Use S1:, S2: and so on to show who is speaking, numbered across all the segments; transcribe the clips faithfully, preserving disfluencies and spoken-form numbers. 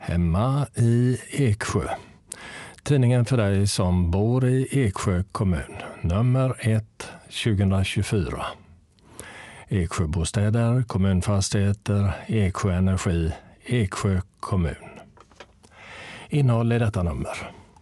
S1: Hemma i Eksjö. Tidningen för dig som bor i Eksjö kommun. Nummer ett tjugohundratjugofyra. Eksjöbostäder, kommunfastigheter, Eksjö Energi, Eksjö kommun. Innehåll i detta nummer.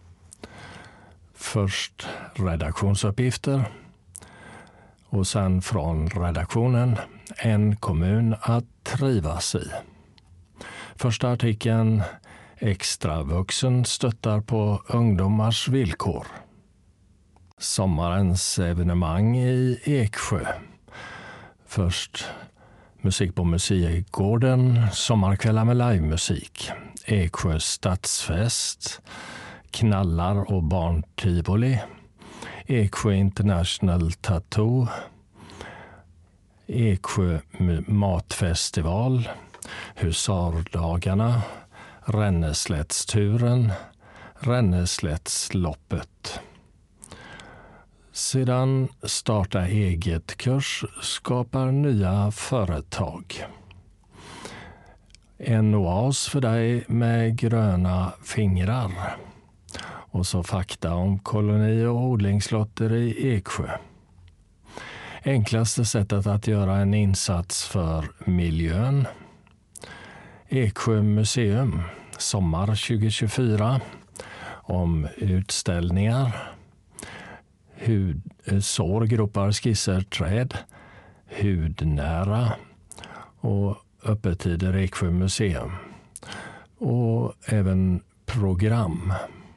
S1: Först redaktionsuppgifter och sen från redaktionen en kommun att trivas i. Första artikeln: Extra vuxen stöttar på ungdomars villkor. Sommarens evenemang i Eksjö. Först musik på Museigården, sommarkvällar med livemusik. Eksjö stadsfest, knallar och barntivoli. Eksjö International Tattoo. Eksjö matfestival. Husardagarna. Ränneslättsturen. Ränneslättsloppet. Sedan starta eget-kurs skapar nya företag. En oas för dig med gröna fingrar. Och så fakta om koloni- och odlingslotter i Eksjö. Enklaste sättet att göra en insats för miljön. Eksjö museum, sommar tjugohundratjugofyra. Om utställningar. Hud, sår, gropar, skisser, träd. Hudnära. Och öppettider Eksjö museum. Och även program.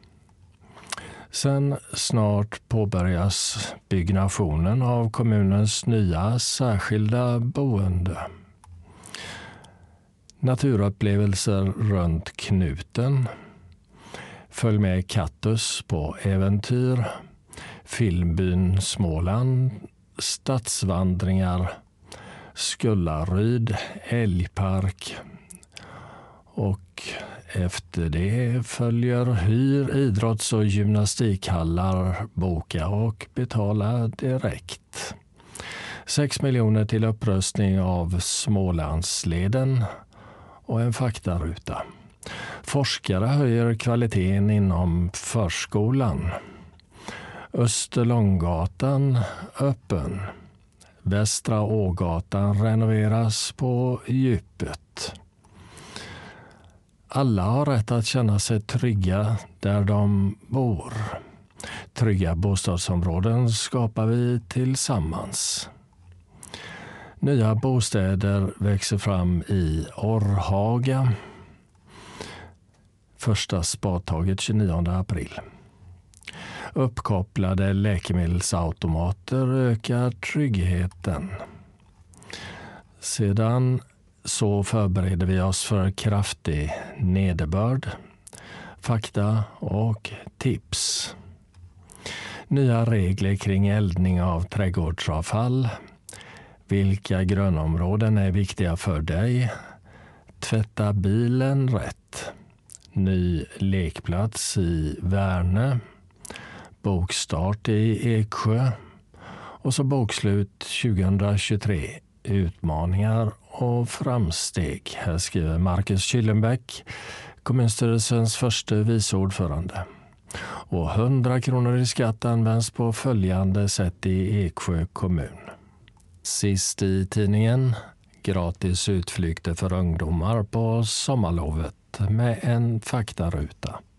S1: Sen snart påbörjas byggnationen av kommunens nya särskilda boende. Naturupplevelser runt knuten. Följ med Kattus på äventyr. Filmbyn Småland. Stadsvandringar. Skullaryd. Älgpark. Och efter det följer hyr, idrotts- och gymnastikhallar, boka och betala direkt. Sex miljoner till upprustning av Smålandsleden och en faktaruta. Forskare höjer kvaliteten inom förskolan. Österlånggatan öppen. Västra Ågatan renoveras på djupet. Alla har rätt att känna sig trygga där de bor. Trygga bostadsområden skapar vi tillsammans. Nya bostäder växer fram i Orrhaga. Första spadtaget tjugonionde april. Uppkopplade läkemedelsautomater ökar tryggheten. Sedan så förbereder vi oss för kraftig nederbörd, fakta och tips. Nya regler kring eldning av trädgårdsavfall. Vilka grönområden är viktiga för dig? Tvätta bilen rätt. Ny lekplats i Värne. Bokstart i Eksjö. Och så bokslut tjugohundratjugotre. Utmaningar och framsteg. Här skriver Marcus Kyllenbäck, kommunstyrelsens första vice ordförande. Och hundra kronor i skatt används på följande sätt i Eksjö kommun. Sist i tidningen, gratis utflykter för ungdomar på sommarlovet med en faktaruta.